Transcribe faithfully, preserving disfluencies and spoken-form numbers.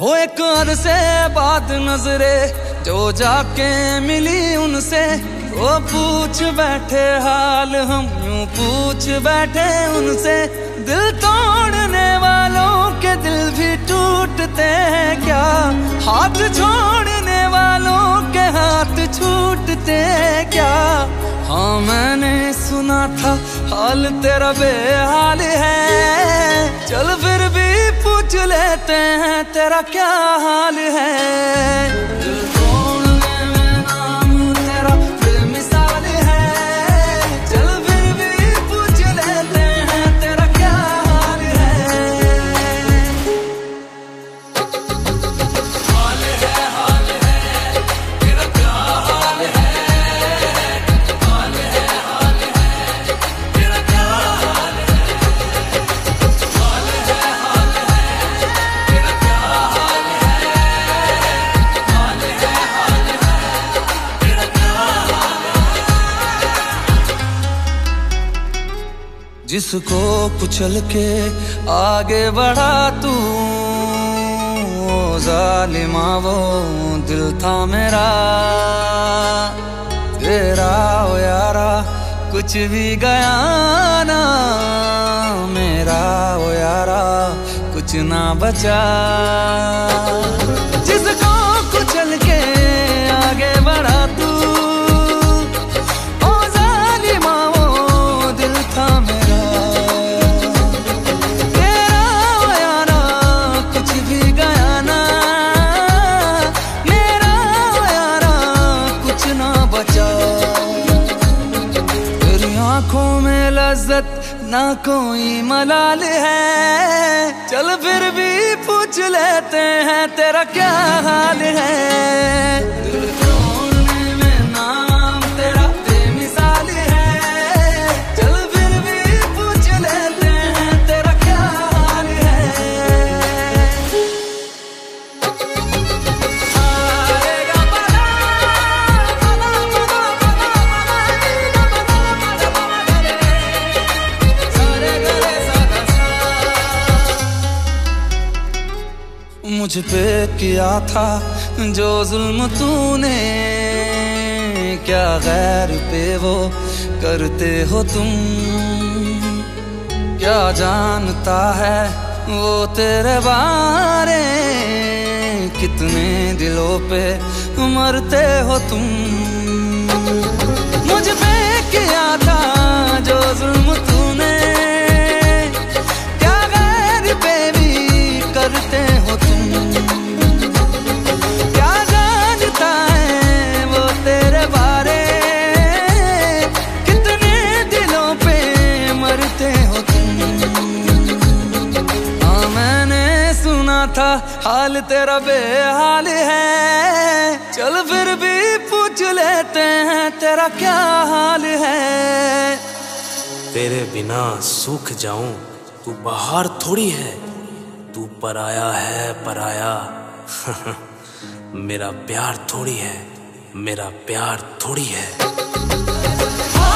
हो एक अरसे बाद नजरे जो जाके मिली उनसे, वो पूछ बैठे हाल हम यूं पूछ बैठे उनसे। दिल तोड़ने वालों के दिल भी टूटते हैं क्या, हाथ छोड़ने वालों के हाथ छूटते हैं क्या। हाँ मैंने सुना था हाल तेरा बेहाल है, चल फिर भी पूछ लेते हैं तेरा क्या हाल है। दिल तोड़ने में नाम तेरा बेमिसाल है, चल फिर भी पूछ लेते हैं तेरा क्या हाल है। हाल है हाल है तेरा क्या हाल है, हाल है हाल है तेरा क्या हाल है, हाल है हाल है तेरा क्या हाल है, हाल है हाल है तेरा क्या हाल है। जिसको कुचल के आगे बढ़ा तू, जालिमा वो दिल था मेरा तेरा ओ यारा, कुछ भी गया ना मेरा ओ यारा, कुछ ना बचा। जिसको कुचल के आगे बढ़ा तू, ओ जालिमा वो दिल था मेरा तेरा ओ यारा, कुछ भी गया ना मेरा ओ यारा, कुछ ना बचा। तेरी आंखों में लज्जत ना कोई मलाल है, चल फिर भी पूछ लेते हैं तेरा क्या हाल है। दिल तोड़ने में नाम तेरा बेमिसाल है, चल फिर भी पूछ लेते हैं तेरा क्या हाल है। आएगा बला बला बला सारे गले सादा सा। मुझ पे किया था जो जुल्म तूने, क्या गैर पे वो करते हो तुम। क्या जानता है वो तेरे बारे, कितने दिलों पे मरते हो तुम। मुझ पे किया था जो जुल्म तूने, क्या गैर पे भी करते हो तुम। क्या जानता है वो तेरे बारे, कितने दिलों पे मरते हो तुम। हाँ मैंने सुना था हाल तेरा बेहाल है, चल फिर भी पूछ लेते हैं तेरा क्या हाल है। तेरे बिना सूख जाऊं, तू बाहर थोड़ी है, तू पराया है पराया। मेरा प्यार थोड़ी है, मेरा प्यार थोड़ी है।